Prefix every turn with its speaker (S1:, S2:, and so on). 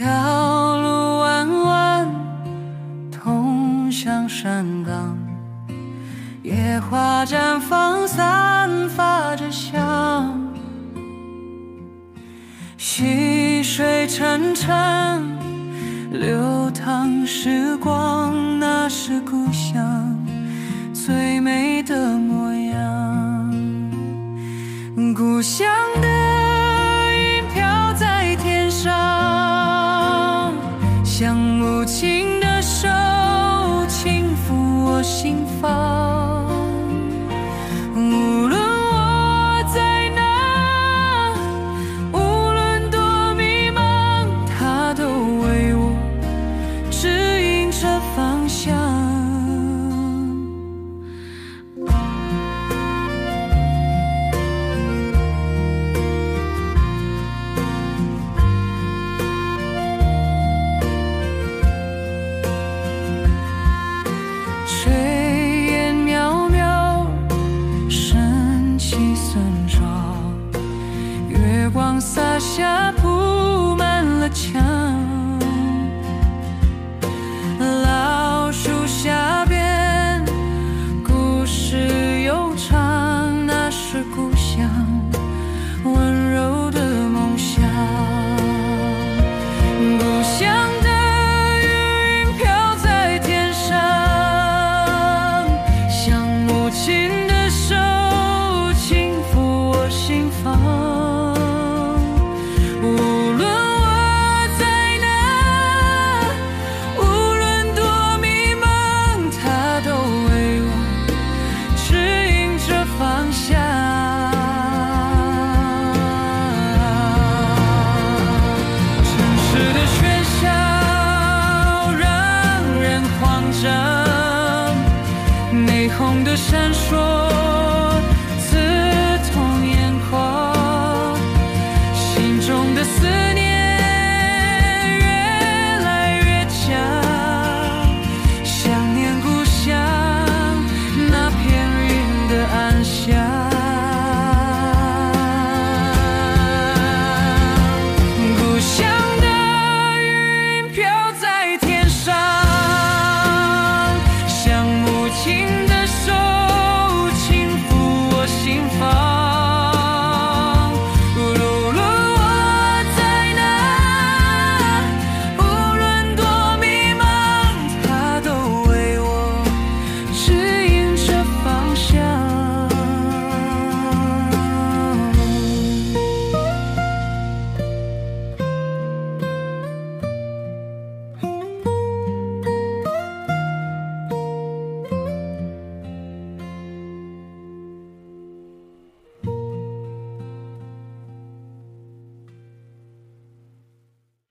S1: 条路弯弯通向山岗，野花绽放，散发着香。溪水潺潺流淌，时光，那是故乡最美的模样。故乡的云飘在天上，像母亲的手轻抚我心房。无论我在哪，无论多迷茫，它都为我指引着方向。炊烟渺渺，升起森照，月光洒下，铺满了墙。老树下边，故事悠长，那是故乡温柔的梦想。故乡的云飘在天上，像母亲的手轻抚我心房。无论我在哪，无论多迷茫，它都为我指引着方向。城市的喧嚣让人慌张，霓虹的闪烁